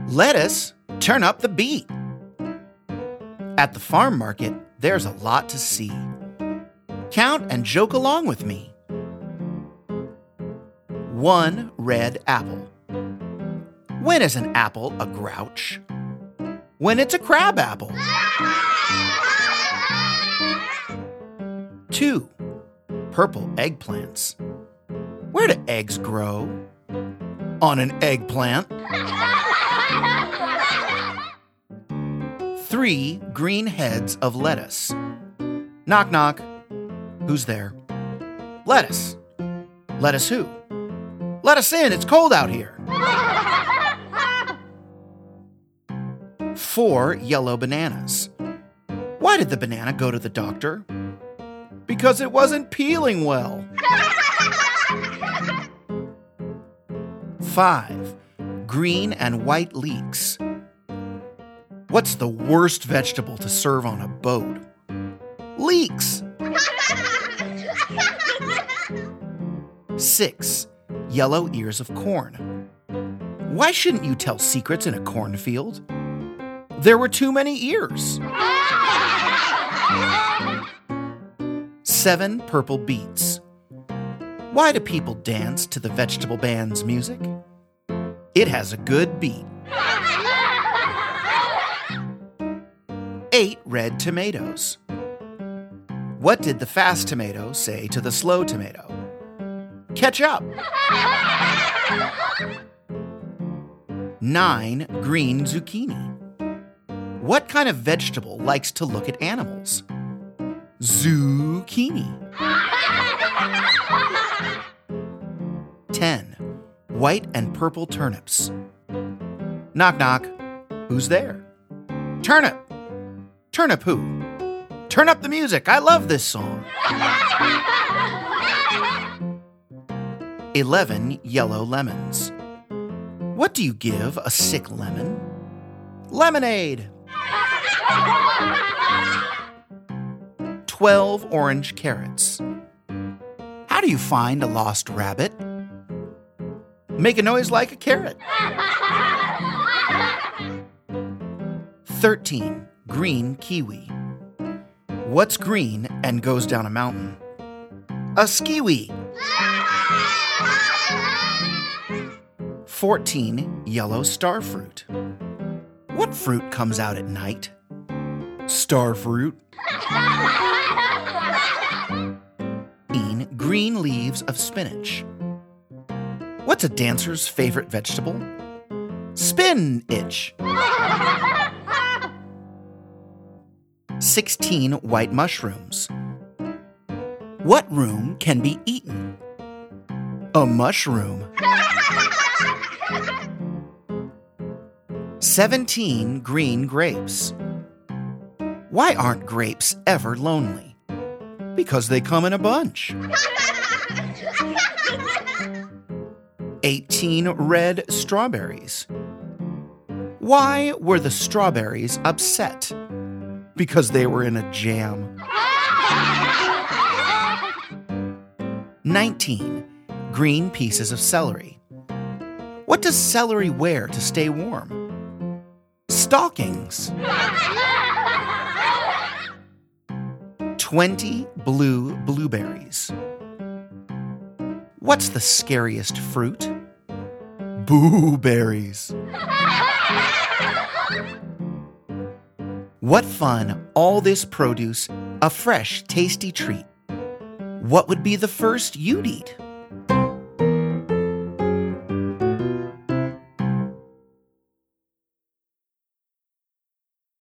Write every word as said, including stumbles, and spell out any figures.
Lettuce, turn up the beat. At the farm market, there's a lot to see. Count and joke along with me. One red apple. When is an apple a grouch? When it's a crab apple. Two purple eggplants. Where do eggs grow? On an eggplant. Three green heads of lettuce. Knock, knock. Who's there? Lettuce. Lettuce who? Let us in, it's cold out here. Four yellow bananas. Why did the banana go to the doctor? Because it wasn't peeling well. Five green and white leeks. What's the worst vegetable to serve on a boat? Leeks. Six yellow ears of corn. Why shouldn't you tell secrets in a cornfield? There were too many ears. Seven purple beets. Why do people dance to the vegetable band's music? It has a good beat. Eight red tomatoes. What did the fast tomato say to the slow tomato? Catch up. Nine green zucchini. What kind of vegetable likes to look at animals? Zucchini. Ten white and purple turnips. Knock, knock. Who's there? Turnip. Turnip who? Turn up the music. I love this song. Eleven yellow lemons. What do you give a sick lemon? Lemonade. Twelve orange carrots. How do you find a lost rabbit? Make a noise like a carrot. Thirteen green kiwi. What's green and goes down a mountain? A skiwi. Fourteen yellow star fruit. What fruit comes out at night? Star fruit. Green leaves of spinach. What's a dancer's favorite vegetable? Spin-itch. Sixteen white mushrooms. What room can be eaten? A mushroom. Seventeen green grapes. Why aren't grapes ever lonely? Because they come in a bunch. Eighteen red strawberries. Why were the strawberries upset? Because they were in a jam. Nineteen green pieces of celery. What does celery wear to stay warm? Stockings. Twenty blue blueberries. What's the scariest fruit? Boo-berries. What fun, all this produce, a fresh, tasty treat. What would be the first you'd eat?